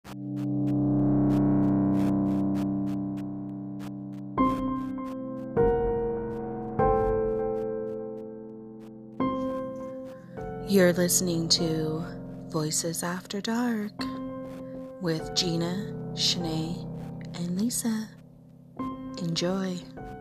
You're listening to Voices After Dark with Gina, Shanae, and Lisa. Enjoy.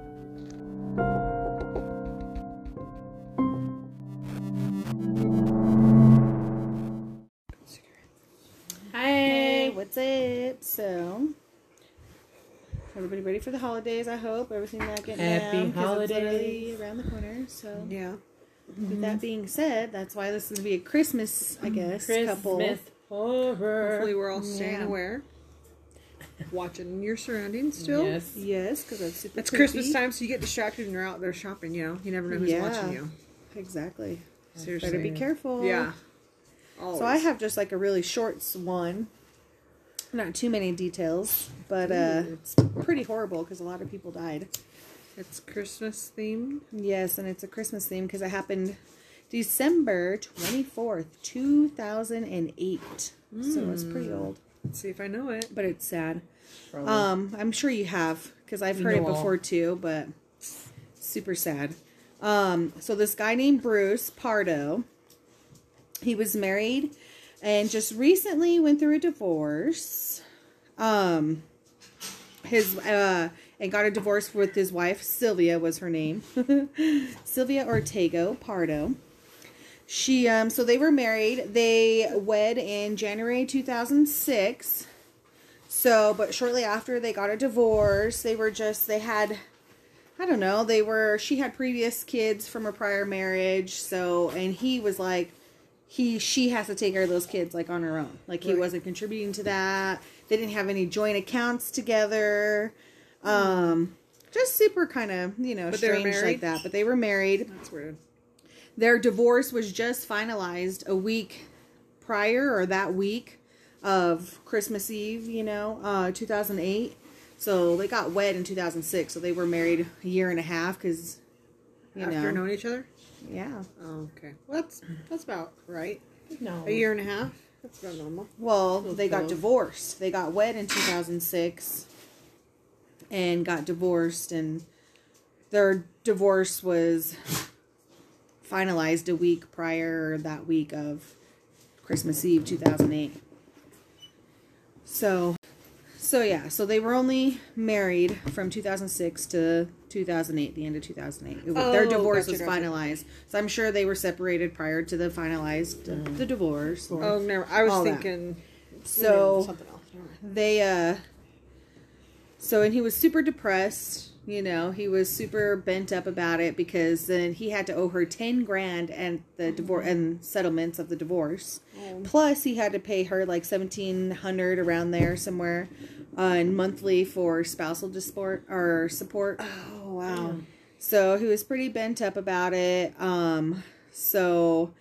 Hi, what's up? So, everybody ready for the holidays? I hope everything not getting Happy down, 'cause holidays. it's literally around the corner. So, Yeah. with that being said, that's why this is gonna be a Christmas, I guess, couple. Christmas horror. Hopefully we're all staying Yeah. aware. Watching your surroundings still. Yes. Yes, because that's super. It's creepy. Christmas time, so you get distracted and you're out there shopping, you know. You never know who's watching you. Exactly. Seriously. Better be careful. Yeah. Always. So I have just like a really short one. Not too many details, but it's pretty horrible because a lot of people died. It's Christmas themed. Yes, and it's a Christmas theme because it happened December 24th, 2008. So it's pretty old, Let's see if I know it. but it's sad. Probably. I'm sure you have because I've We heard it know all. before too, but super sad. So this guy named Bruce Pardo, he was married and just recently went through a divorce. And got a divorce with his wife. Sylvia was her name. Sylvia Ortega Pardo. She, so they were married. They wed in January 2006. So, but shortly after they got a divorce, they had, I don't know, she had previous kids from a prior marriage. So, and he was like, she has to take care of those kids like on her own. Like he wasn't contributing to that. They didn't have any joint accounts together. Just super kind of, strange like that. But they were married. That's weird. Their divorce was just finalized a week prior or that week of Christmas Eve, 2008. So they got wed in 2006. So they were married a year and a half because, After knowing each other? Yeah. Oh, okay. Well, that's about right. No. A year and a half? That's about normal. Well, they got divorced. They got wed in 2006 and got divorced, and their divorce was finalized a week prior, that week of Christmas Eve 2008. So they were only married from 2006 to 2008, the end of 2008. Their divorce was finalized. So I'm sure they were separated prior to the finalized the divorce. Oh, never. I was all thinking So something else. they and he was super depressed. He was super bent up about it because then he had to owe her $10,000 and the divorce and settlements of the divorce. Plus he had to pay her like $1,700 around there somewhere and monthly for spousal support. Oh, wow. So he was pretty bent up about it. So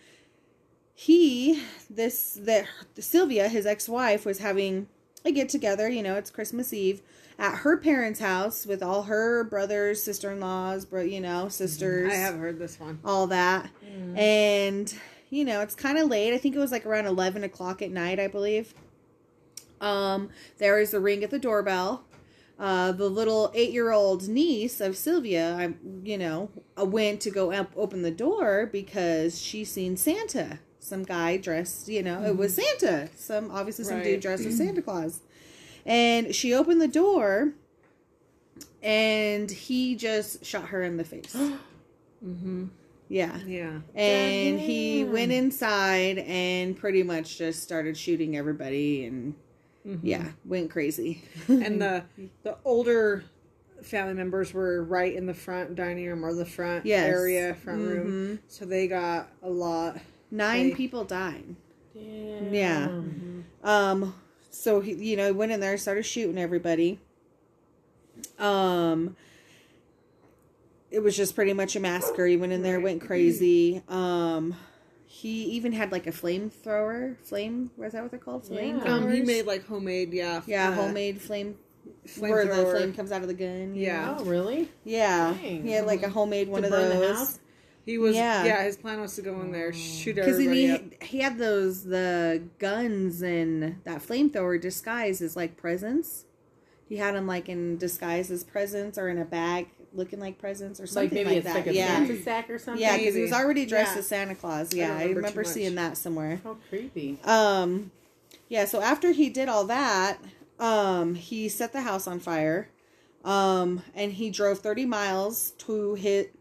Sylvia, his ex-wife, was having a get together. It's Christmas Eve at her parents' house with all her brothers, sister-in-laws, sisters. I have heard this one. All that. And, it's kind of late. I think it was like around 11 o'clock at night, I believe. There is a ring at the doorbell. The little 8-year-old niece of Sylvia, went to go open the door because she seen Santa. Some guy dressed, it was Santa. Some dude dressed as Santa Claus. And she opened the door, and he just shot her in the face. Mm-hmm. Yeah. Yeah. And he went inside and pretty much just started shooting everybody and, went crazy. And the older family members were right in the front dining room or the front area, front room. So they got a lot. 9 people died. Damn. Yeah. So he, went in there, started shooting everybody. It was just pretty much a massacre. He went in there, went crazy. He even had like a flamethrower. Was that what they're called? Flamethrowers? He made like homemade, homemade flame. Where the flame comes out of the gun. Yeah. Oh, really? Yeah. Dang. He had like a homemade one of burn the those. house? He was, Yeah. his plan was to go in there, shoot everybody up. He had the guns and that flamethrower disguised as like presents. He had them like in disguise as presents or in a bag looking like presents or something maybe like it's that. like a Santa sack or something. Yeah, because he was already dressed Yeah. as Santa Claus. I Yeah, don't I remember remember too seeing much. that somewhere. How creepy. Yeah, so after he did all that, he set the house on fire. And he drove 30 miles to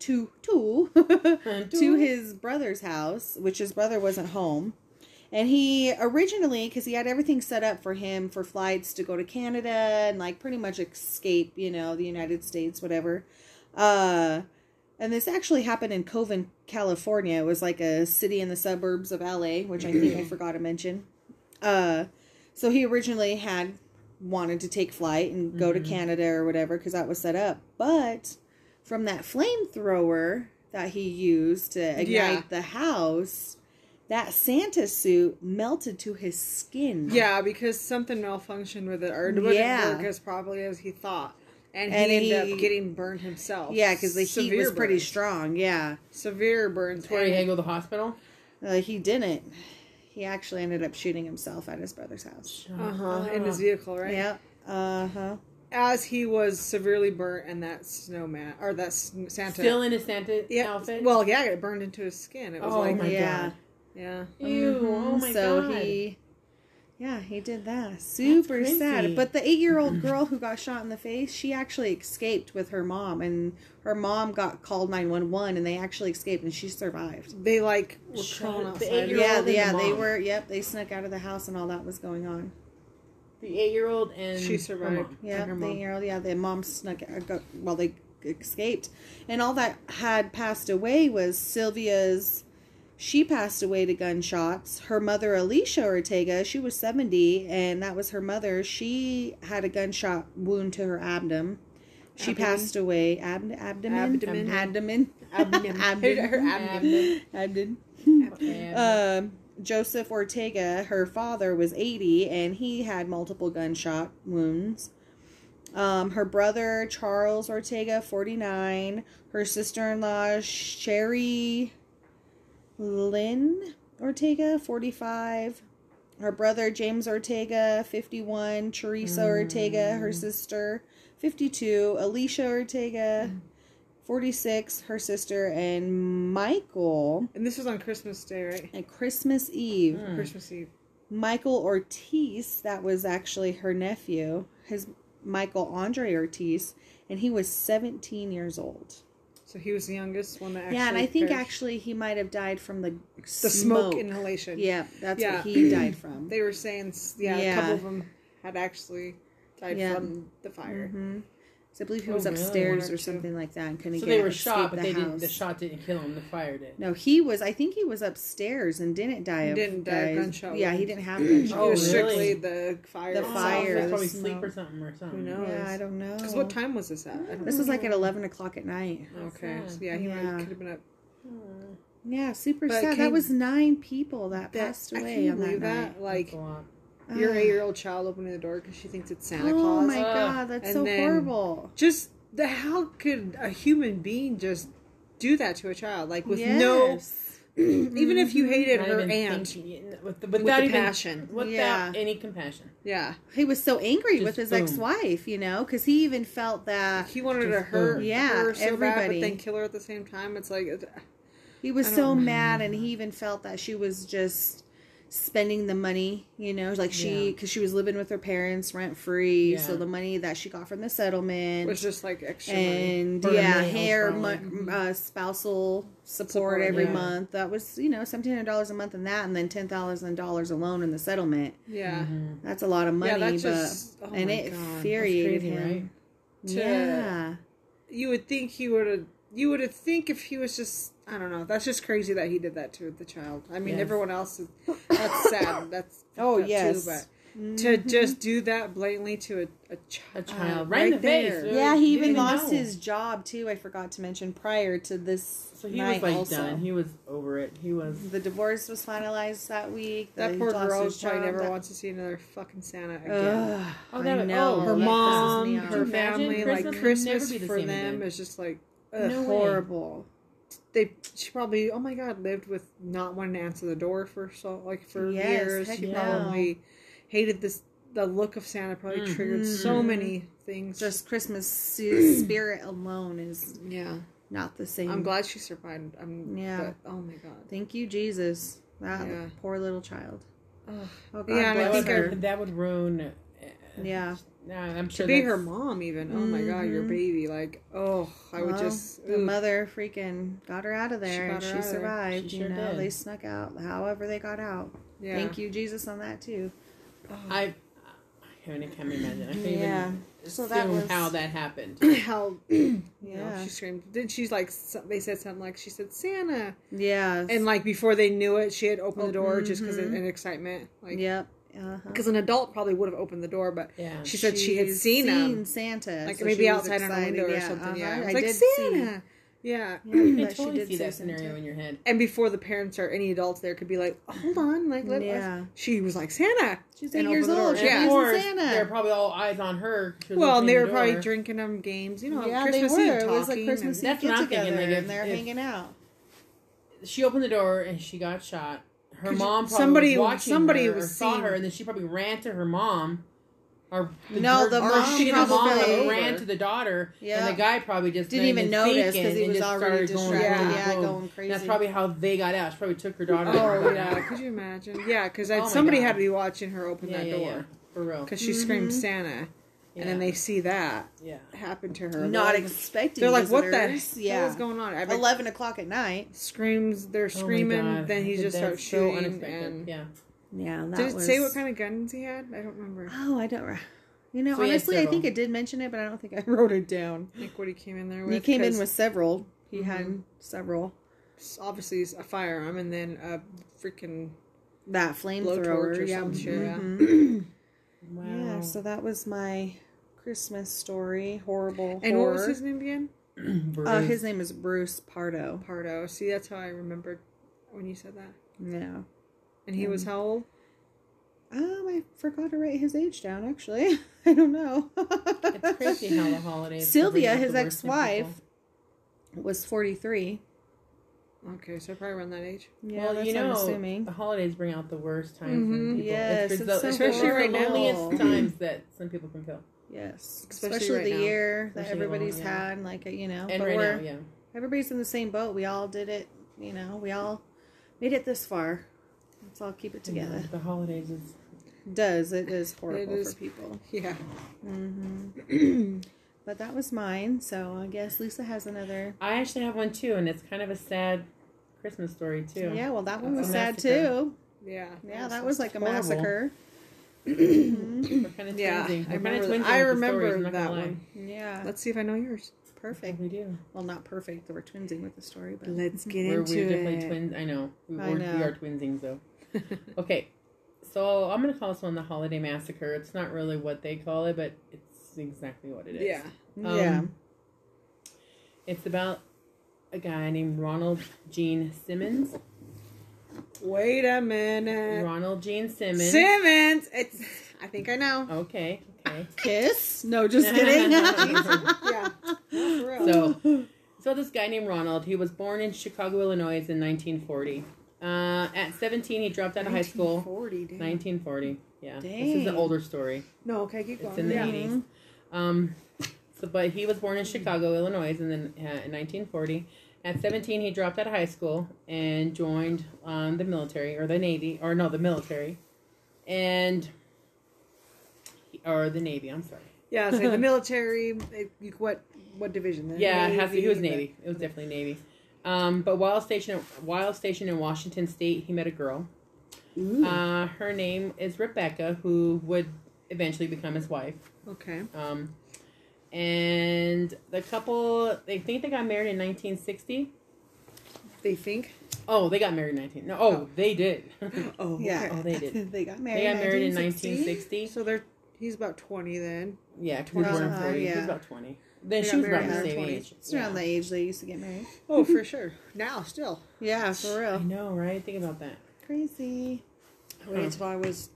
his brother's house, which his brother wasn't home. And he originally, because he had everything set up for him for flights to go to Canada and like pretty much escape, the United States, whatever. And this actually happened in Coven, California. It was like a city in the suburbs of LA, which I think I forgot to mention. So he originally had wanted to take flight and go to Canada or whatever because that was set up. But from that flamethrower that he used to ignite the house, that Santa suit melted to his skin. Yeah, because something malfunctioned with it, or it didn't work as properly as he thought. And he ended up getting burned himself. Yeah, because the heat was pretty burns. strong. Yeah. Severe burns. Where he had to go to the hospital? He didn't. He actually ended up shooting himself at his brother's house. In his vehicle, right? Yeah. As he was severely burnt in that snowman, or that Santa. Still in his Santa outfit? Well, yeah, it burned into his skin. It was my God. Yeah. Ew, oh my God. He did that. Super crazy. sad. But the 8-year-old girl who got shot in the face, she actually escaped with her mom. And her mom got called 911 and they actually escaped and she survived. They were crawling outside. The 8-year-old They were, they snuck out of the house and all that was going on. The 8-year-old and she survived. her mom. Yeah, her the mom. 8-year-old, the mom snuck out, they escaped. And all that had passed away was Sylvia's. She passed away to gunshots. Her mother, Alicia Ortega, she was 70, and that was her mother. She had a gunshot wound to her abdomen. She passed away. Abdomen. Joseph Ortega, her father, was 80, and he had multiple gunshot wounds. Her brother, Charles Ortega, 49. Her sister-in-law, Sherry Lynn Ortega, 45. Her brother, James Ortega, 51. Teresa Ortega, her sister, 52. Alicia Ortega, 46. Her sister. And Michael. And this was on Christmas Day, right? And Christmas Eve. Christmas Eve. Michael Ortiz, that was actually her nephew. Michael Andre Ortiz. And he was 17 years old. So he was the youngest one that actually and I think perished. Actually he might have died from the smoke inhalation. Yeah, that's what he died from. They were saying, a couple of them had actually died from the fire. Mm-hmm. So I believe he was upstairs or something like that and couldn't so get they were escape shot, but the house. didn't. The shot didn't kill him. The fire did. No, I think he was upstairs and didn't die of gunshot. Yeah, he didn't have gunshot. It was really? strictly the fire. The itself. fire. He was the probably smoke. sleep or something. Who knows? Yeah, I don't know. Because what time was this at? This was like at 11 o'clock at night. Okay. So he could have been up. Yeah, super But sad. That was 9 people that passed away on that night. That? Like, That's a lot. your 8-year-old child opening the door because she thinks it's Santa Claus. Oh my God, that's And so then horrible. Just how could a human being just do that to a child? Like with even if you hated Not her even aunt thinking- with without the even passion. without any compassion. Yeah. He was so angry Just with his boom. ex-wife, because he even felt that He wanted to hurt her so bad, everybody. but then kill her at the same time. It's like he was so mad, and he even felt that she was just spending the money, because she was living with her parents rent free, so the money that she got from the settlement was just like extra and money. spousal support every month. That was $1,700 a month in that, and then $10,000 alone in the settlement. Yeah, that's a lot of money. that's just and it infuriated him. Right? Yeah, you would think he would have. You would have think if he was just, I don't know. That's just crazy that he did that to the child. I mean, everyone else is, that's sad. That's yes. too, but to just do that blatantly to A child right in the face. Yeah, he even didn't lost know. his job too. I forgot to mention prior to this. So he night was also. done. He was over it. He was. The divorce was finalized that week. That He poor lost girl his probably job. never wants to see another fucking Santa again. Oh, I that- know. oh, Her that mom, pisses me her off. Imagine family, Christmas like would Christmas never be the for same them again. is just like No way. horrible. she probably, oh my God, lived with not wanting to answer the door for Yes, years. heck She no. probably hated the look of Santa. Probably triggered so many things. Just Christmas spirit alone is not the same. I'm glad she survived. Yeah. But, oh my God. Thank you, Jesus. That poor little child. Oh God yeah, and I bless think her. that would ruin. Yeah. I'm sure to be her mom even. Oh my God, your baby. Like, I would just. The mother freaking got her out of there, and she survived. She sure did. They snuck out. However, they got out. Yeah. Thank you, Jesus, on that too. I can't imagine. I can't even assume how that happened. How she screamed. Then she's like, they said something like, she said Santa. Yeah. And like before they knew it, she had opened the door just because in excitement. Like, yep. Because an adult probably would have opened the door, but she said she had seen him. Santa, like so maybe outside on a window or something. Yeah, I like did Santa. Yeah, you can totally see that scenario in your head. And before the parents or any adults there could be like, hold on, like let us. She was like Santa. She's 8 years old. Yeah, of course, they're probably all eyes on her. Well, and they were probably drinking them games, Yeah, Christmas they were. Eve it was like Christmas Eve get together, and they're hanging out. She opened the door and she got shot. Her mom probably was watching her, saw her, and then she probably ran to her mom. Or the mom probably ran to the daughter, and the guy probably just didn't even notice because he was already distracted. Going crazy. That's probably how they got out. She probably took her daughter. Oh yeah, could you imagine? Yeah, because somebody had to be watching her open that door. Yeah, for real. Because she screamed Santa, and then they see that happen to her. Not expecting. They're like, visitors. "What the hell is going on?" 11 o'clock at night. They're screaming. Then he just starts shooting. And that did it say what kind of guns he had? I don't remember. Oh, I don't. So honestly, I think it did mention it, but I don't think I wrote it down. I think what he came in there with. He came in with several. He had several. Obviously, a firearm, and then a freaking that flamethrower or some shit. Wow. Yeah, so that was my Christmas story. Horrible. And what was his name again? His name is Bruce Pardo. Pardo. See, that's how I remembered when you said that. Yeah. And he was how old? I forgot to write his age down, actually. I don't know. It's crazy how the holidays... Sylvia, his ex-wife, was 43. Okay, so probably around that age. Yeah, well, that's what I'm assuming. The holidays bring out the worst times in people. Yes, especially right now. The loneliest times that some people can feel. Yes, especially the year that everybody's had, like, And but right now, everybody's in the same boat. We all did it, we all made it this far. Let's all keep it together. The holidays it is horrible for people. Yeah. But that was mine, so I guess Lisa has another. I actually have one too, and it's kind of a sad Christmas story too. Yeah, well, that one was sad too. Yeah. Yeah, that was like a massacre. We're kind of twinsing. I remember that one. Yeah. Let's see if I know yours. Perfect. We do. Well, not perfect. We're twinsing with the story, but let's get into it. We're definitely twins. I know. We are twinsing, so. Okay. So I'm going to call this one the Holiday Massacre. It's not really what they call it, but it's exactly what it is. Yeah. It's about a guy named Ronald Gene Simmons. Wait a minute. Ronald Gene Simmons. I think I know. Okay. Kiss? No, just kidding. Yeah. For real. So this guy named Ronald, he was born in Chicago, Illinois in 1940. At 17, he dropped out of high school. 1940. Yeah. Dang. This is an older story. No, okay, keep going. It's in the 80s. But he was born in Chicago, Illinois in 1940. At 17, he dropped out of high school and joined the military, or the Navy, or no, the military. Or the Navy, I'm sorry. Yeah, so the military, what division? Yeah, he was Navy. It was definitely Navy. But while stationed in Washington State, he met a girl. Her name is Rebecca, who would eventually become his wife. Okay. And the couple, they think they got married in 1960. They think? Oh, they got married in they did. Oh, yeah. Oh, they did. They got married. They got married in 1960. So he's about 20 then. Yeah, 24 and 40. Yeah. He's about 20. Then she was around the same age. It's around the age they used to get married. Oh, for sure. Now, still. Yeah, for real. I know, right? Think about that. Crazy. I waited until I was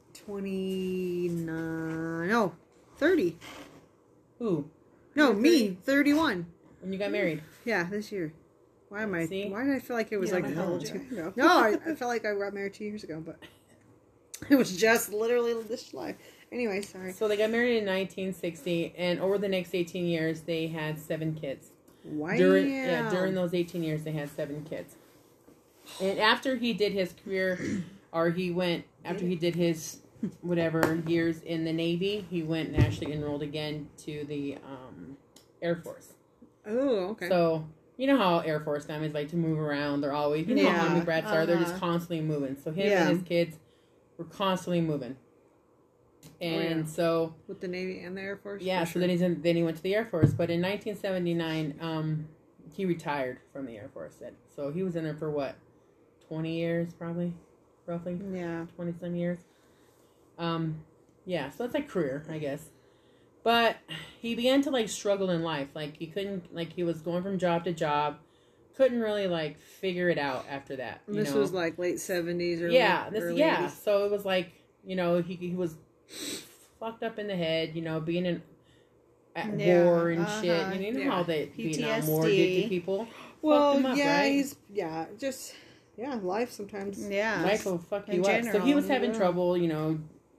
29. No, 30. Who? No, me, 31. When you got married? Yeah, this year. Why am I? See? Why did I feel like it was like I know. 2 years ago? No, I felt like I got married 2 years ago, but it was just literally this July. Anyway, sorry. So they got married in 1960, and over the next 18 years, they had 7 kids. Wow. During those 18 years, they had 7 kids. And after he did his career, or after he did his whatever years in the Navy, he went and actually enrolled again to the Air Force. Oh, okay. So, you know how Air Force families like to move around. They're always, you know how Army brats are. They're just constantly moving. So him and his kids were constantly moving. And so... With the Navy and the Air Force? Yeah, so then he went to the Air Force. But in 1979, he retired from the Air Force. So he was in there for what? 20 years, probably? Roughly? Yeah. 20-some years. Yeah, so that's like career, I guess. But he began to, like, struggle in life. Like, he couldn't... Like, he was going from job to job. Couldn't really, like, figure it out after that. And this was, like, late 70s or early 80s. So it was like, you know, he was fucked up in the head, you know, being at war and shit. You know how the Vietnam War did to people? Well, fucked him up, right? Life sometimes. Yeah. Life will fuck you up. So he was having trouble, you know,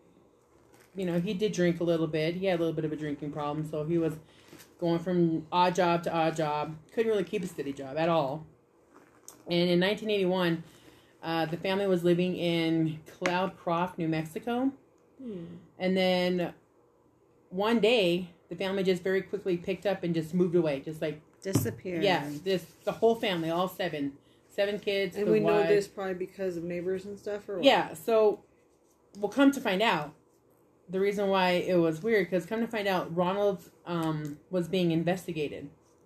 he did drink a little bit. He had a little bit of a drinking problem, so he was going from odd job to odd job. Couldn't really keep a steady job at all. And in 1981, the family was living in Cloudcroft, New Mexico. And then one day, the family just very quickly picked up and just moved away. Just like... Disappeared. Yeah, the whole family, all 7 kids. And we know this probably because of neighbors and stuff, or what? Yeah, so we'll come to find out the reason why it was weird, because come to find out, Ronald was being investigated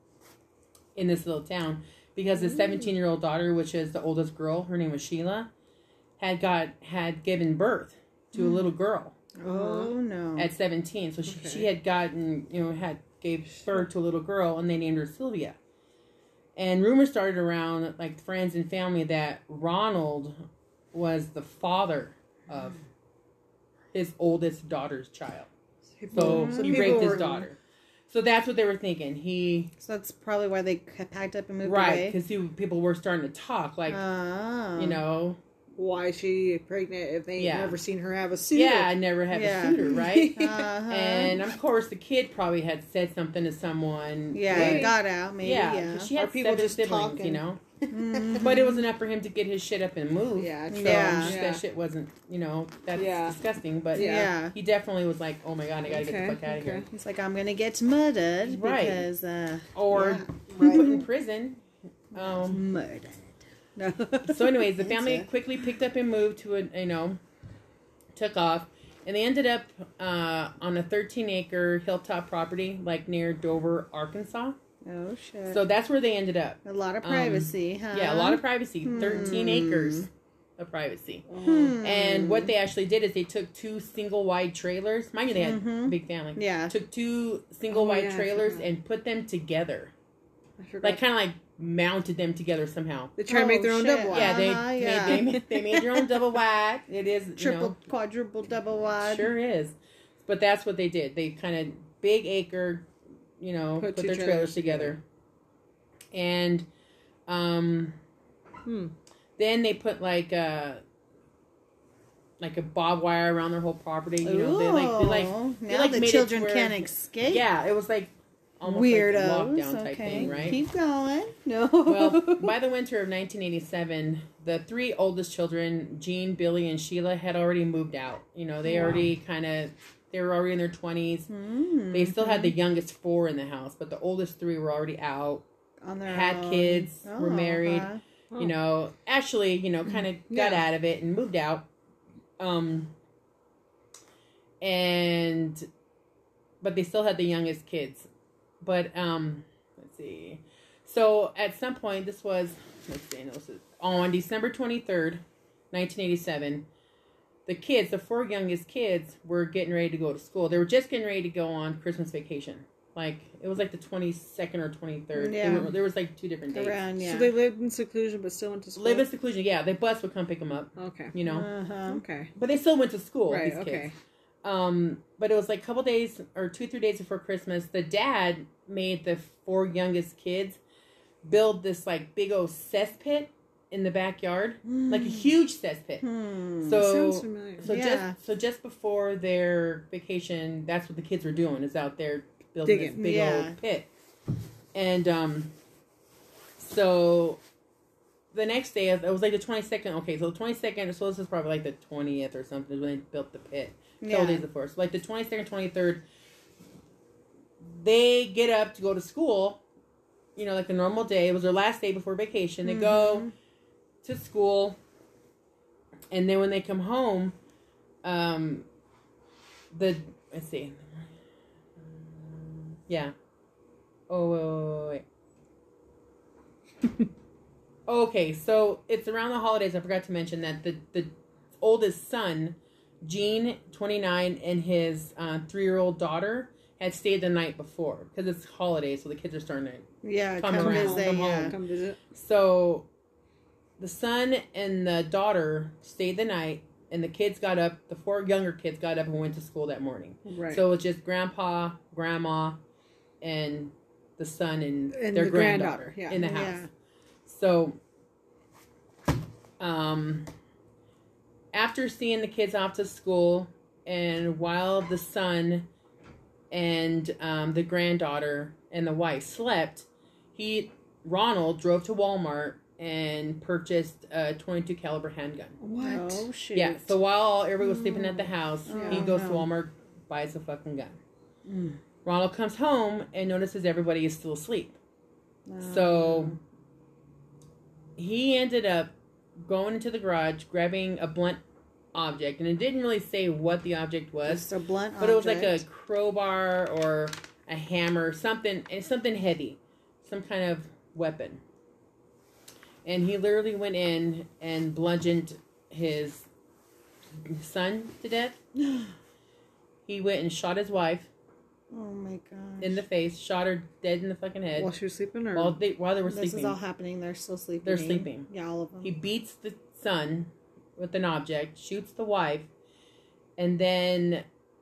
in this little town because his 17-year-old daughter, which is the oldest girl, her name was Sheila, had given birth to a little girl. Oh no! At 17, so she had gotten, gave birth to a little girl, and they named her Sylvia. And rumors started around, like, friends and family, that Ronald was the father of his oldest daughter's child. So he raped his daughter. So that's what they were thinking. So that's probably why they packed up and moved away. Right, because people were starting to talk, like, why is she pregnant if they ain't never seen her have a suitor? Yeah, I never had a suitor, right? And, of course, the kid probably had said something to someone. Yeah, it got out, maybe. Yeah. She had people just siblings, But it was enough for him to get his shit up and move. Yeah, so that shit wasn't, that's disgusting. But he definitely was like, oh my God, I gotta get the fuck out of here. He's like, I'm gonna get murdered because... or put in prison. Murdered. No. So anyways, the family quickly picked up and moved to took off. And they ended up on a 13-acre hilltop property, like near Dover, Arkansas. Oh, shit. So that's where they ended up. A lot of privacy, huh? Yeah, a lot of privacy. 13 acres of privacy. And what they actually did is they took 2 single-wide trailers. Mind you, they had a big family. Yeah. Took 2 single-wide trailers and put them together. Like, kind of like mounted them together somehow. They try to make their own double wide. Yeah, they made their own double wide. It is triple, quadruple, double wide. Sure is. But that's what they did. They kind of big acre, put their trailers together. And then they put like a barbed wire around their whole property. They the children can't escape. Yeah, it was like almost weirdos. Like lockdown type thing, right? Keep going. No. Well, by the winter of 1987, the 3 oldest children, Jean, Billy, and Sheila, had already moved out. They already they were already in their 20s. They still had the youngest 4 in the house, but the oldest 3 were already out. On their own. Kids, were married. Actually, kind of got out of it and moved out. But they still had the youngest kids. But, let's see. So, at some point, on December 23rd, 1987, the 4 youngest kids were getting ready to go to school. They were just getting ready to go on Christmas vacation. Like, it was like the 22nd or 23rd. Yeah. There was like 2 different dates. So they lived in seclusion but still went to school? Lived in seclusion, yeah. The bus would come pick them up. Okay. Okay. But they still went to school, right, these kids. But it was like a couple days or 2-3 days before Christmas. The dad made the 4 youngest kids build this like big old cesspit in the backyard, like a huge cesspit. So, sounds familiar. Just before their vacation, that's what the kids were doing, is out there building this big old pit. And so the next day, it was like the 22nd. Okay, so the 22nd, so this is probably like the 20th or something when they built the pit. Several days before. So like the 22nd, 23rd, they get up to go to school, like a normal day. It was their last day before vacation. They go to school, and then when they come home, let's see. Yeah. Oh, wait. Okay, so it's around the holidays. I forgot to mention that the oldest son, Gene, 29, and his 3-year-old daughter had stayed the night before because it's holidays, so the kids are starting to come around, come visit. So the son and the daughter stayed the night, and the kids got up. The 4 younger kids got up and went to school that morning. Right. So it was just Grandpa, Grandma, and the son and their granddaughter in the house. Yeah. So, after seeing the kids off to school, and while the son and the granddaughter and the wife slept, Ronald drove to Walmart and purchased a .22 caliber handgun. What? Oh shit! Yeah. So while everybody was sleeping at the house, he goes to Walmart, buys a fucking gun. Ronald comes home and notices everybody is still asleep. So he ended up going into the garage, grabbing a blunt object, and it didn't really say what the object was. Just a blunt object. But it was like a crowbar or a hammer, something heavy, some kind of weapon. And he literally went in and bludgeoned his son to death. He went and shot his wife. Oh my gosh. In the face, shot her dead in the fucking head. While she was sleeping, or while they were sleeping. This is all happening. They're still sleeping. They're sleeping. Yeah, all of them. He beats the son with an object, shoots the wife, and then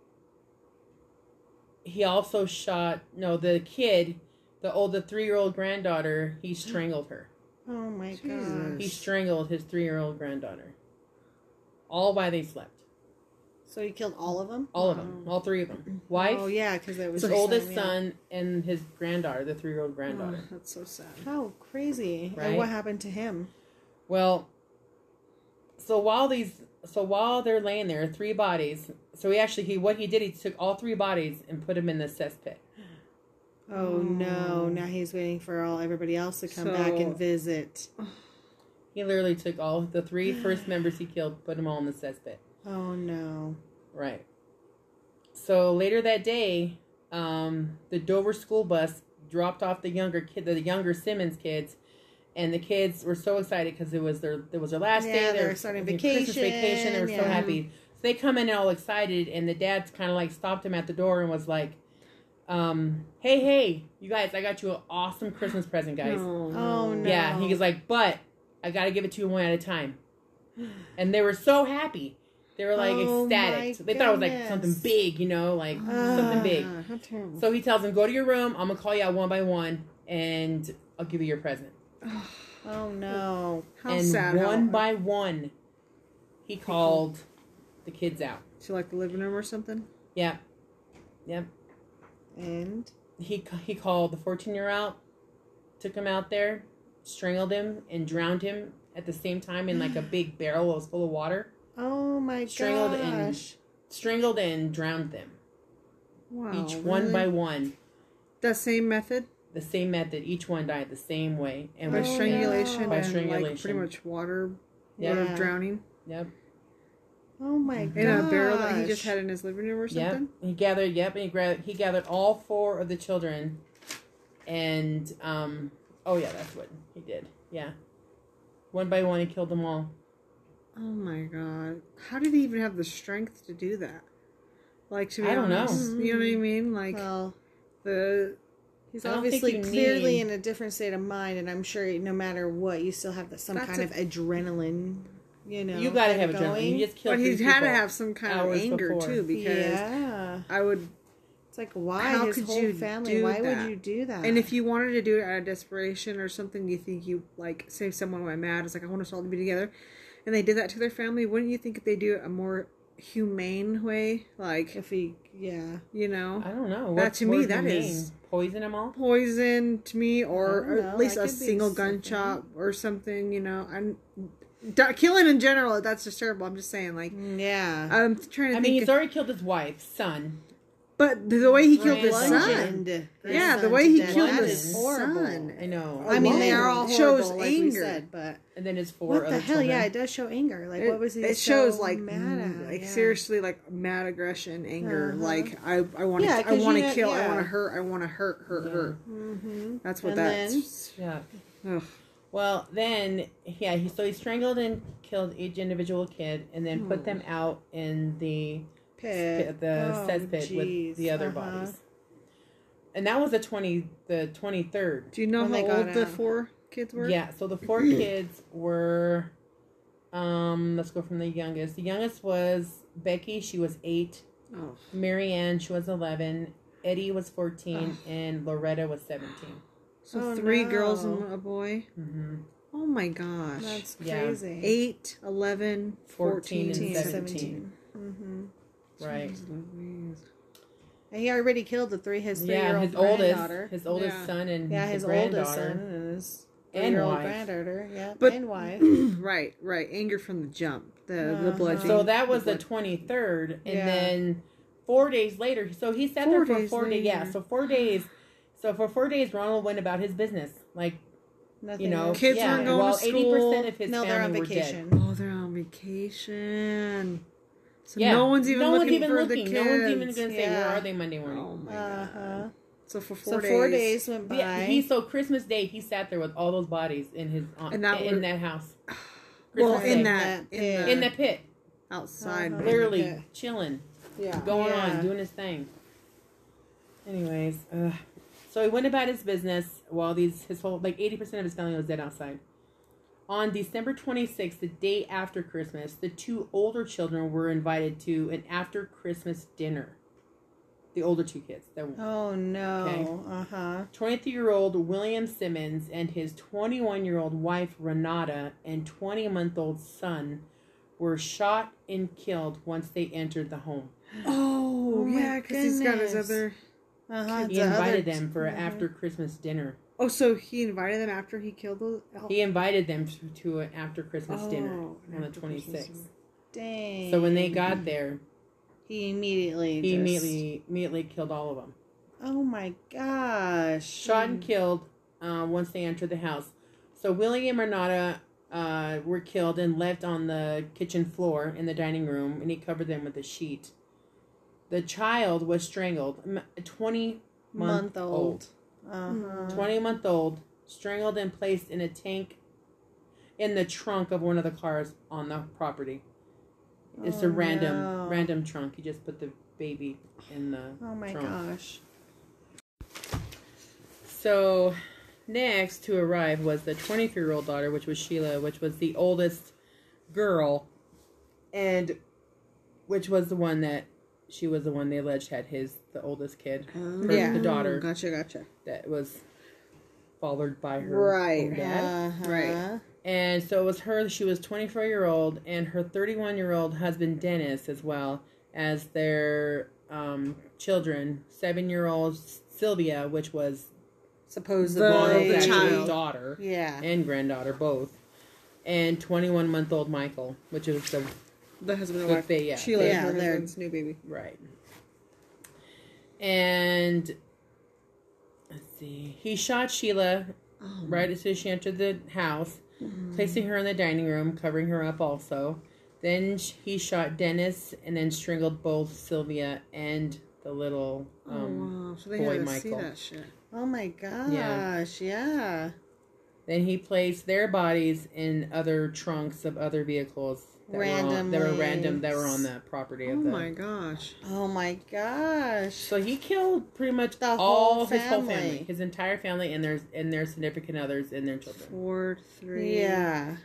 he also shot the kid, the 3-year-old granddaughter. He strangled her. Oh my god. He strangled his 3-year-old granddaughter. All while they slept. So he killed all of them? All of them. All 3 of them. Wife. Oh, yeah, because it was his oldest son and his granddaughter, the 3-year-old granddaughter. Oh, that's so sad. How crazy. Right? And what happened to him? Well, so while they're laying there, 3 bodies. So he took all 3 bodies and put them in the cesspit. Oh no! Now he's waiting for everybody else to come back and visit. He literally took all the 3 first members he killed, put them all in the cesspit. Oh no! Right. So later that day, the Dover school bus dropped off the younger Simmons kids, and the kids were so excited because it was their last day. They were starting vacation. Christmas vacation. They were so happy. So they come in all excited, and the dad's kind of like stopped him at the door and was like, hey, you guys, I got you an awesome Christmas present, guys. Oh no! Yeah, he was like, but I got to give it to you one at a time. And they were so happy. They were like ecstatic. So they thought it was like something big, something big. How terrible. So he tells them, go to your room. I'm going to call you out one by one, and I'll give you your present. Oh no. How sad. One by one, he called the kids out. To like the living room or something? Yeah. Yep. And? He called the 14-year-old out, took him out there, strangled him, and drowned him at the same time in like a big barrel that was full of water. Oh my gosh. Strangled and drowned them. Wow. Each one by one. The same method? The same method. Each one died the same way. And by strangulation by and strangulation. like pretty much water drowning? Yep. Oh my god. In a barrel that he just had in his living room or something? Yep. He gathered all 4 of the children. And, that's what he did. Yeah. One by one, he killed them all. Oh my god. How did he even have the strength to do that? Like, to be I don't honest, know. You know what I mean? Like, he's obviously clearly in a different state of mind, and I'm sure no matter what, you still have some kind of adrenaline, You gotta have adrenaline. You just killed 3 people. But he's had to have some kind of anger, too, because I would It's like, why? How His could whole you family, do why that? would you do that? And if you wanted to do it out of desperation or something, you think you, like, say someone went mad, it's like, I want us all to be together, and they did that to their family, wouldn't you think if they do it a more humane way? Like, if he, yeah. you know? I don't know. That to me, that is poison them all. poison to me, or at least a single something. gunshot or something, you know? Killing in general, that's just terrible. I'm just saying, like, Yeah. I'm trying to think. He's already killed his wife, son. But the way he killed his Grandson. son. Yeah, the way he killed That his is son. I know. I mean, they are all horrible, shows like we anger. said, but And then his four what other the hell? children. Yeah, it does show anger. Like, what was he? It so shows like mad at? like Yeah. seriously, like mad aggression, anger. Uh-huh. Like I want to, Yeah, I 'cause want you to know- kill, I yeah. want to hurt, I want to hurt. Mm-hmm. That's what And that's. Yeah. Ugh. Well, then, yeah, he strangled and killed each individual kid, and then put them out in the Pit. cesspit with the other bodies. And that was the 23rd. Do you know When they how got old the out. 4 kids were? Yeah, so the 4 kids were, let's go from the youngest. The youngest was Becky, she was 8. Oh. Mary Ann, she was 11. Eddie was 14, and Loretta was 17. So 3 no. girls and a boy. Mm-hmm. Oh my gosh. That's Yeah. crazy. 8, 11, 14, 14, and 17. Mm-hmm. Right. Jeez Louise. And he already killed his 3-year-old His granddaughter. oldest Yeah. son and Yeah, his his oldest granddaughter. son and his And 3-year-old wife. granddaughter. Yeah, But- and wife. Right. Anger from the jump. The bludgeoning. So that was the blood- 23rd, and Yeah. then 4 days later, so he sat there 4 for days 4 days. Yeah, later. so 4 days. So for 4 days, Ronald went about his business, like Nothing you know, else. Kids yeah. weren't going Well, to school. 80% of his No, they're on family were vacation. dead. Oh, they're on vacation. So Yeah, no one's even no one's looking even for looking. the No kids. one's even going to say where Yeah. are they Monday morning. Oh my Uh-huh. god. So for So 4 days. 4 days went by. Yeah, so Christmas Day, he sat there with all those bodies in his And that in was- that house. Well, Christmas in Day. that in the pit, outside. Uh-huh. literally Yeah. chilling, Yeah. going Yeah. on, doing his thing. Anyways, so he went about his business while his whole 80% of his family was dead outside. On December 26th, the day after Christmas, the 2 older children were invited to an after Christmas dinner. The older 2 kids. Oh no. Okay. Uh-huh. 23-year-old William Simmons and his 21-year-old wife Renata and 20-month-old son were shot and killed once they entered the home. Oh, Oh my yeah, because he's got his goodness. other. Uh-huh. He invited them for an after Christmas dinner. Oh, so he invited them after he killed the. He invited them to an after Christmas dinner Oh, on the after Christmas 26th. Dang. So when they got there, he immediately he just... immediately killed all of them. Oh my gosh. Shot and killed once they entered the house. So William and Renata were killed and left on the kitchen floor in the dining room, and he covered them with a sheet. The child was strangled, 20-month-old. Uh-huh. 20-month-old, strangled and placed in a tank in the trunk of one of the cars on the property. It's a random trunk. You just put the baby in the Oh my trunk. gosh. So, next to arrive was the 23-year-old daughter, which was Sheila, which was the oldest girl, and which was the one that she was the one they alleged had the oldest kid. The daughter Gotcha. that was fathered by her Right. own dad. Uh-huh. Right. And so it was her, she was 24-year-old, and her 31-year-old husband, Dennis, as well as their children, 7-year-old Sylvia, which was Supposedly Ronald's the actual child. daughter Yeah. and granddaughter, both. And 21-month-old Michael, which is The husband and But wife. they- yeah. Sheila, Yeah, her they're- husband's new baby. right. And let's see. He shot Sheila right as soon as she entered the house, placing her in the dining room, covering her up also. Then he shot Dennis and then strangled both Sylvia and the little wow. So they boy had to see Michael. that shit. Oh my gosh. Yeah. Then he placed their bodies in other trunks of other vehicles that were on the property Oh of the. my gosh. Oh my gosh. So he killed pretty much The all whole his whole family. family, his entire family, and their significant others and their children. 4, 3. Yeah.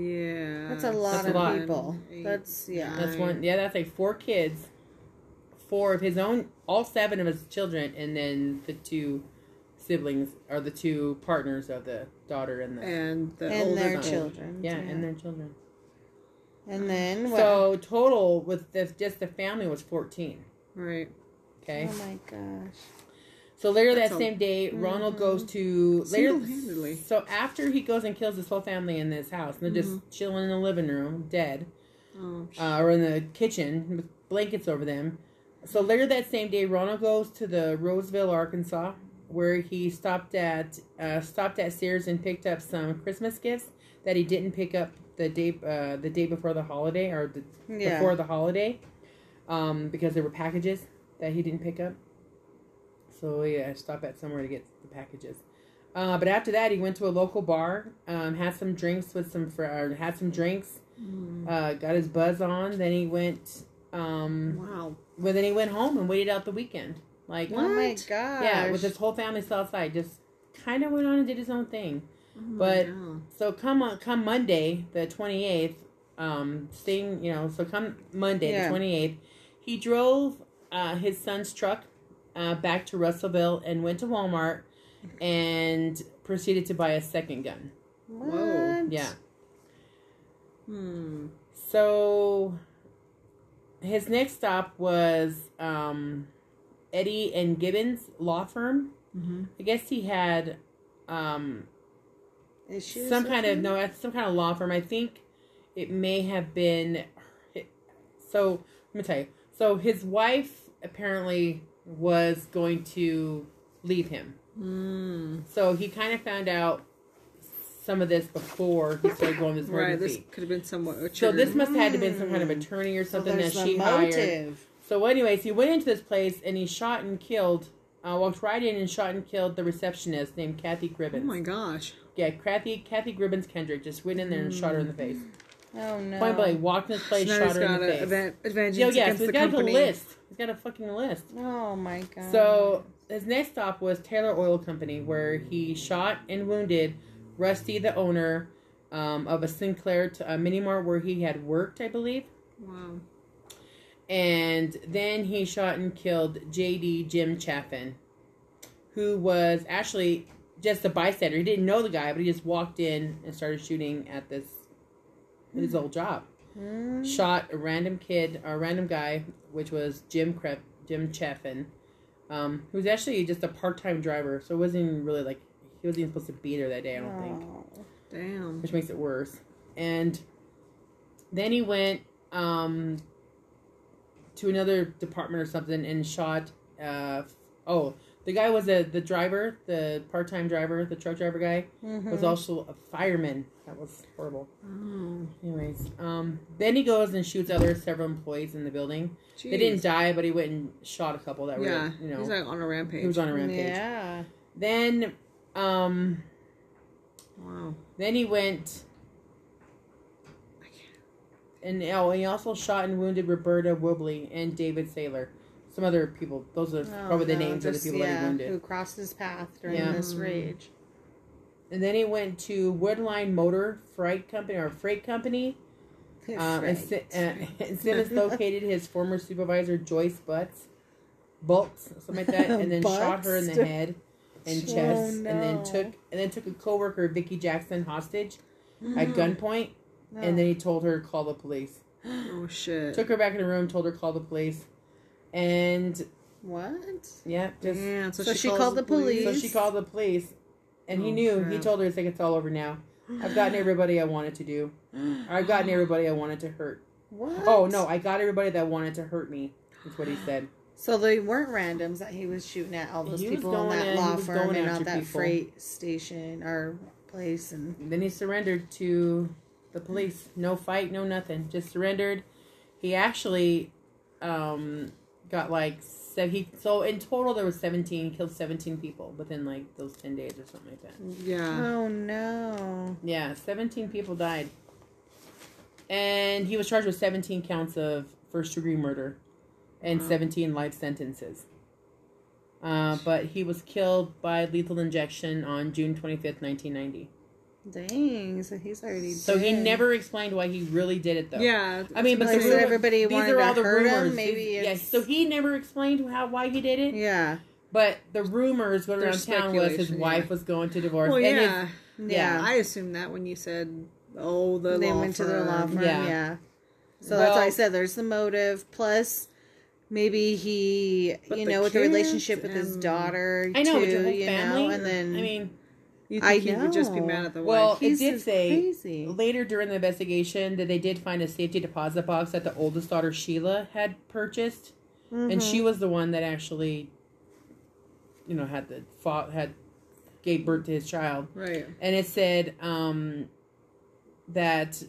Yeah. That's a lot That's a of lot. people. 8, That's, yeah. That's one. Yeah, that's like 4 kids, 4 of his own, all 7 of his children, and then the 2 siblings, or the 2 partners of the daughter and the and older their son. children. Yeah, and their children. And then what? So total with just the family was 14. Right. Okay. Oh my gosh. So later That's that same day, Ronald goes to Single-handedly. So after he goes and kills his whole family in this house, and they're just chilling in the living room, dead, Oh, or in the kitchen with blankets over them. So later that same day, Ronald goes to the Roseville, Arkansas, where he stopped at Sears and picked up some Christmas gifts that he didn't pick up the day before the holiday, or before the holiday, because there were packages that he didn't pick up. So yeah, stop at somewhere to get the packages. But after that, he went to a local bar, had some drinks got his buzz on. Then he went. wow. Well, then he went home and waited out the weekend. Like, Oh my gosh. yeah, with his whole family still outside, just kind of went on and did his own thing. Oh, But no. so come Monday, the 28th, so come Monday, Yeah. the 28th, he drove his son's truck back to Russellville and went to Walmart and proceeded to buy a second gun. What? Whoa. Yeah. Hmm. So his next stop was Eddie and Gibbons law firm. Mm-hmm. I guess he had Issues some with kind of him? some kind of law firm. I think it may have been. So let me tell you. So his wife apparently was going to leave him. Mm. So he kind of found out some of this before he started going this Right. murder This fee. could have been somewhat. So this must have had to been some kind of attorney or So something there's that the she hired. motive. So anyways, he went into this place and he shot and killed, walked right in and shot and killed the receptionist named Kathy Oh Gribbins. my gosh. Yeah, Kathy Gribbins Kendrick just went in there and shot her in the face. Oh no. Point blank, walked in this place, So now shot he's her in got the a face. advantage Yeah, against so he's the got company. a list. He's got a fucking list. Oh my god. So his next stop was Taylor Oil Company, where he shot and wounded Rusty, the owner of a Sinclair mini mart where he had worked, I believe. Wow. And then he shot and killed J.D. Jim Chaffin, who was actually just a bystander. He didn't know the guy, but he just walked in and started shooting at his old job. Shot a random guy, which was Jim Chaffin, who was actually just a part-time driver. So it wasn't even really like, he wasn't even supposed to be there that day, I don't think. Damn. Which makes it worse. And then he went to another department or something and shot. The guy was the driver, the part-time driver, the truck driver guy, was also a fireman. That was horrible. Oh. Anyways, then he goes and shoots several employees in the building. Jeez. They didn't die, but he went and shot a couple that Yeah. were, He's like on a rampage. he was on a rampage. Yeah. Then, Wow. then he went. And he also shot and wounded Roberta Wobley and David Saylor. Some other people. Those are probably the names of the people that he wounded. Who crossed his path during Yeah. this rage. And then he went to Woodline Motor Freight Company. And Simmons located his former supervisor, Joyce Butts, something like that, and then shot her in the head and chest, no. and then took a coworker, Vicky Jackson, hostage at gunpoint. And then he told her to call the police. Oh shit. Took her back in the room, told her to call the police. And What? yeah, just Damn. So she called the police. so she called the police. And he Oh, knew. He crap. told her, it's like, it's all over now. I've gotten everybody I wanted to do. I've gotten everybody I wanted to hurt. What? Oh no, I got everybody that wanted to hurt me. Is what he said. So they weren't randoms that he was shooting at all those He was people in going that in, law he was firm going and after not that people. freight station or place. And And then he surrendered to the police. No fight, no nothing. Just surrendered. He actually got so in total there was 17. He killed 17 people within like those 10 days or something like that. Yeah. oh no. Yeah, 17 people died. And he was charged with 17 counts of first-degree murder and 17 life sentences. But he was killed by lethal injection on June 25th, 1990. Dang, so he's already So he dead. never explained why he really did it, though. Yeah. I mean, but Like, the so rumor- everybody these wanted are all to the hurt him, rumors. maybe Yeah, it's- so he never explained why he did it. Yeah. But the rumors going around There's town was his speculation, wife yeah. was going to divorce. Well, And his- yeah. Yeah. I assumed that when you said, "Oh, the They law went to firm. the law firm. Yeah. Yeah. So that's why I Well- said there's the motive. Plus, maybe he, But you the know, with the kids relationship with his and- daughter, I know, too, with your whole you family. know, and then I mean, You I think he would just be know. mad at the well, wife? it He's did just say crazy. later during the investigation that they did find a safety deposit box that the oldest daughter Sheila had purchased, and she was the one that actually, you know, had gave birth to his child. Right. And it said that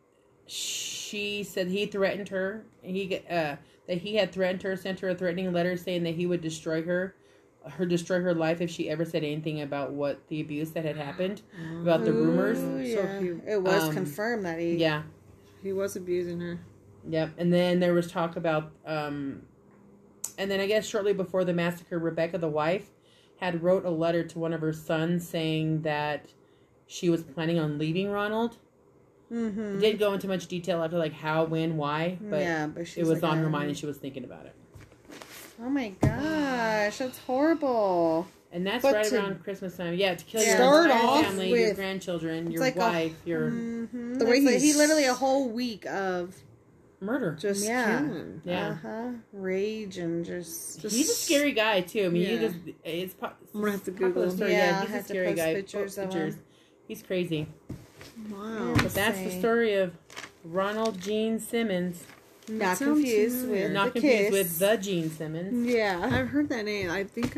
she said he threatened her. That he had threatened her, sent her a threatening letter saying that he would destroy her life if she ever said anything about what the abuse that had happened, about the rumors. Ooh, So yeah. he- It was um, confirmed that he. Yeah, He was abusing her. yep. And then there was talk about, and then I guess shortly before the massacre, Rebecca, the wife, had wrote a letter to one of her sons saying that she was planning on leaving Ronald. Mm-hmm. It didn't go into much detail after like how, when, why, but yeah, but she's it was like, on her mind and she was thinking about it. Oh my gosh, that's horrible. And that's But right to around Christmas time. Yeah, to kill Yeah. your Start entire off family, your with- grandchildren, your like wife, your Mm-hmm. The way he he's- literally a whole week of murder. Just Yeah. killing. Yeah. rage and just He's a scary guy too. I mean, he Yeah. just it's I'm gonna have to popular Google. story. Yeah, Yeah, I'll he's a have to scary post guy. pictures of Pictures. him. He's crazy. Wow. But that's the Insane. story of Ronald Gene Simmons. Not sounds confused familiar. with Not the confused kiss. with the Gene Simmons. Yeah. I've heard that name. I think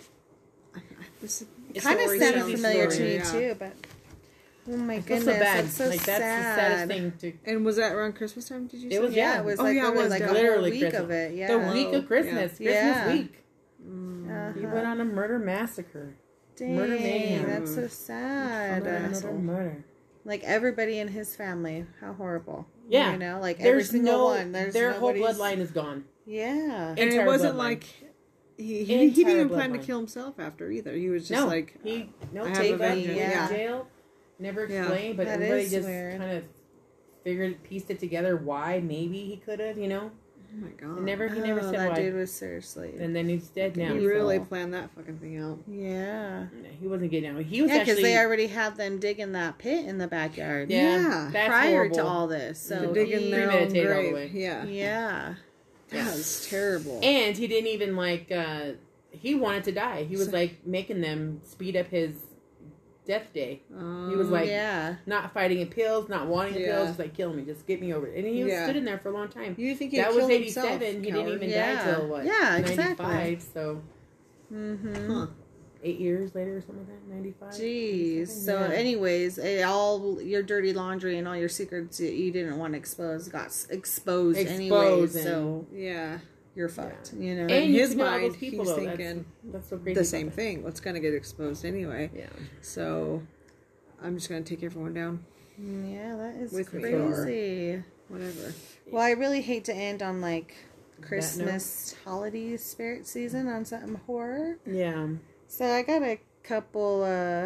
this It's Kind of story, sounded cheesy familiar story. to me Yeah. too, but oh my I feel goodness, so bad. that's so like that's sad. the saddest thing to. And was that around Christmas time? Did you It say? was, Yeah, yeah. it was Oh, like, yeah, it literally was like a definitely whole Literally week Christmas. of it. Yeah. The week of Christmas. Yeah. Christmas week. Mm. He went on a murder massacre. Dang, murder mayhem. that's so sad. Murder. Like everybody in his family, how horrible. Yeah. You know, like every There's single no. one. There's Their whole nobody's- bloodline is gone. Yeah. And it Entire wasn't bloodline. like he Entire didn't even plan to bloodline. kill himself after either. He was just No, like he no I have take a vengeance. went Yeah. to jail. Never Yeah. explained, but That everybody is just weird. kind of pieced it together. Why? Maybe he could have, you know. oh my god. He never Oh, said that why. dude was seriously. And then he's dead now. He Evil. really planned that fucking thing out. Yeah. No, he wasn't getting out. He was Yeah, because actually. they already had them digging that pit in the backyard. Yeah. that's prior horrible. to all this. So The Digging he- their own premeditated all the grave. way. Yeah. Yeah. That was terrible. And he didn't even like. He wanted to die. He was like making them speed up his death day. He was like Yeah. not fighting in pills, not wanting the Yeah. pills, just like kill me, just get me over it. And he was Yeah. stood in there for a long time. You think he That was killed 87. himself, He coward. didn't even Yeah. die till what? Yeah, exactly. 95. So Mm-hmm. Huh. 8 years later or something like that. 95. Jeez. So, Yeah. anyways, all your dirty laundry and all your secrets that you didn't want to expose got exposed anyways. Exposing. So Yeah. you're fucked. You know. In And you his could know all mind, those people, he's though. thinking that's so crazy. the about same that. thing. What's gonna get exposed anyway? Yeah. So I'm just gonna take everyone down. Yeah, that is With me. crazy. Whatever. Well, I really hate to end on like note. Christmas holiday spirit season on something horror. Yeah. So I got a couple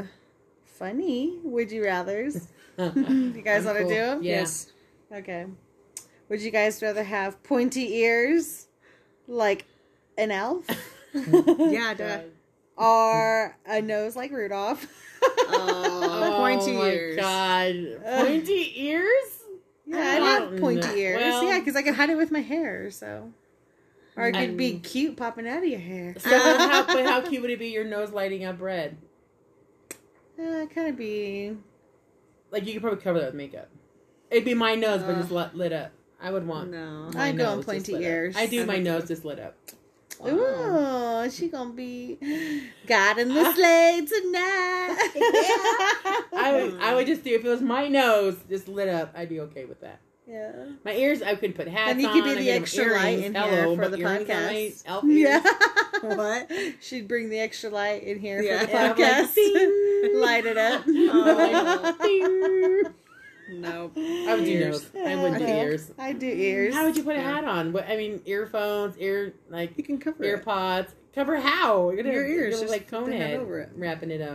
funny would you rathers. You guys want to Cool. do them? Yeah. Yes. Okay. Would you guys rather have pointy ears like an elf Yeah, Dad. or a nose like Rudolph? Oh, pointy my ears. God. Pointy ears? Yeah, I'd have pointy No. ears. Well- Yeah, because I could hide it with my hair, so. Or it could be Mm. cute popping out of your hair. So how cute would it be your nose lighting up red? Kind of be. Like you could probably cover that with makeup. It'd be my nose, but Uh, just lit up. I would want. No. my I'd go on nose just pointy lit up. ears. I do I my don't nose care. just lit up. Ooh, she gonna be God in the sleigh tonight. I would just do if it was my nose just lit up. I'd be okay with that. Yeah. My ears, I could put hats And you on. could be I the could have extra light earrings. in here Hello, for but the earrings on my podcast. elf ears. Yeah. What? She'd bring the extra light in here Yeah, for the yeah, like, podcast. ding. Light it up. Oh. Ding. No. I would do nose. I wouldn't do ears. I do ears. How would you put a Yeah. hat on? What I mean, earphones, You can cover ear it. pods. Cover how? You're gonna Your ears, look just like put the hat Conehead over it. wrapping it up.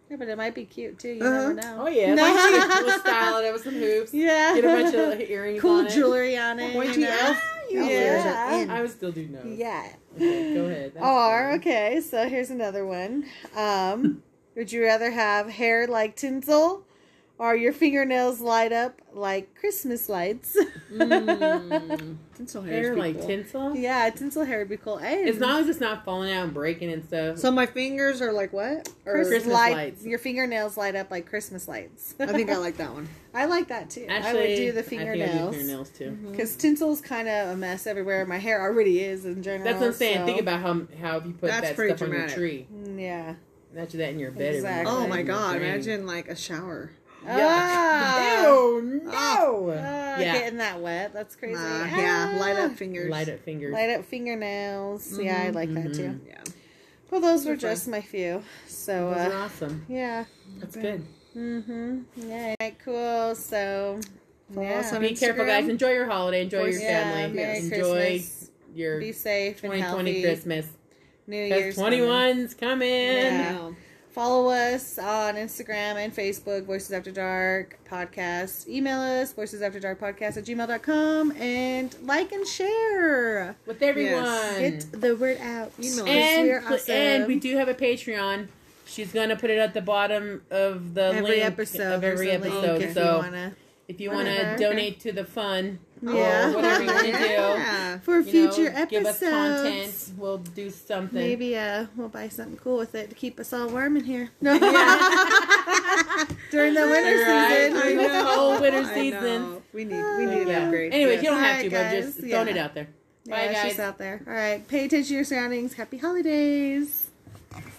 Yeah, but it might be cute too. You Uh-huh. never know. Oh yeah, we'll style it up with some hoops. Yeah. Get a bunch of earrings cool on it. jewelry on it. Pointy you know? elf. Yeah. Elf I would still do nose. Yeah. Okay, go ahead. That's Or, fine. okay, so here's another one. Would you rather have hair like tinsel or your fingernails light up like Christmas lights? Tinsel Hair like cool. tinsel. Yeah, tinsel hair would be cool. And As long as it's not falling out and breaking and stuff. So my fingers are like what? Or Christmas lights. Your fingernails light up like Christmas lights. I think I like that one. I like that too. Actually, I would do the I think I'd do fingernails. fingernails too. Because tinsel's kind of a mess everywhere. My hair already is in general. That's what I'm saying. so- Think about how if you put That's that pretty stuff on your dramatic. tree. Yeah. Imagine that in your bed. Exactly. Oh my god! Drain. Imagine like a shower. Ah. Ew, no. Yeah. Getting that wet. That's crazy. Yeah, light Ah. up fingers. Light up fingers. Light up fingernails. Yeah, I like that too. Mhm. Yeah. Well, those were Those are just my few. So, Those are awesome. yeah. That's good. Yeah. Right, cool. So, Follow yeah. us on Be careful, Instagram. guys. Enjoy your holiday. Enjoy your Yeah, family. Merry Enjoy Christmas. your Be safe and 2020 healthy. Christmas. New Because Year's 21's coming. Yeah. No. Follow us on Instagram and Facebook, Voices After Dark Podcast. Email us, voicesafterdarkpodcast@gmail.com, and like and share. With everyone. Get the word out. Email us. and, We're awesome. and we do have a Patreon. She's going to put it at the bottom of the every link episode. of every there's a link episode. if So you wanna, if you want to whatever. donate to the fun Yeah. or whatever you want to do, Yeah. for you future know, episodes, give us content. We'll do something. maybe we'll buy something cool with it to keep us all warm in here. No. During the winter Right. season. I know. Whole winter I season. know. We need an Yeah. upgrade. Anyways, Yes. you don't have Alright, to, but guys. just throwing Yeah. it out there. Bye, Yeah, guys. she's out there. All right. Pay attention to your surroundings. Happy holidays.